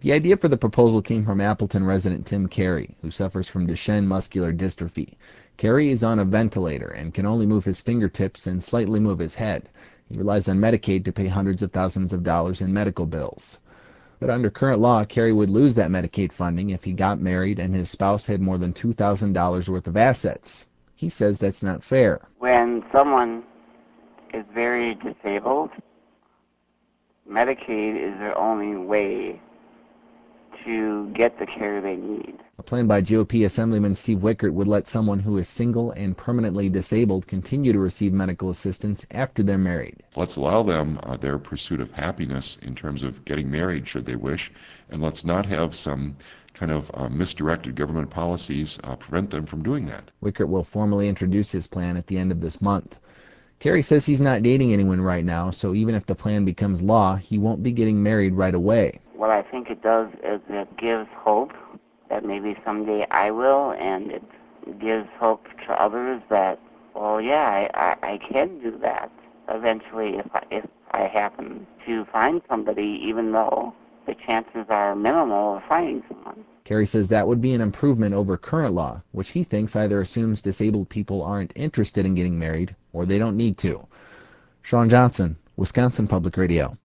The idea for the proposal came from Appleton resident Tim Carey, who suffers from Duchenne muscular dystrophy. Carey is on a ventilator and can only move his fingertips and slightly move his head. He relies on Medicaid to pay hundreds of thousands of dollars in medical bills. But under current law, Carey would lose that Medicaid funding if he got married and his spouse had more than $2,000 worth of assets. He says that's not fair. When someone is very disabled, Medicaid is their only way to get the care they need. A plan by GOP Assemblyman Steve Wickert would let someone who is single and permanently disabled continue to receive medical assistance after they're married. Let's allow them their pursuit of happiness in terms of getting married should they wish, and let's not have some kind of misdirected government policies prevent them from doing that. Wickert will formally introduce his plan at the end of this month. Carey says he's not dating anyone right now, so even if the plan becomes law, he won't be getting married right away. What I think it does is it gives hope that maybe someday I will, and it gives hope to others that, well, yeah, I can do that eventually if I happen to find somebody, even though the chances are minimal of finding someone. Carey says that would be an improvement over current law, which he thinks either assumes disabled people aren't interested in getting married or they don't need to. Sean Johnson, Wisconsin Public Radio.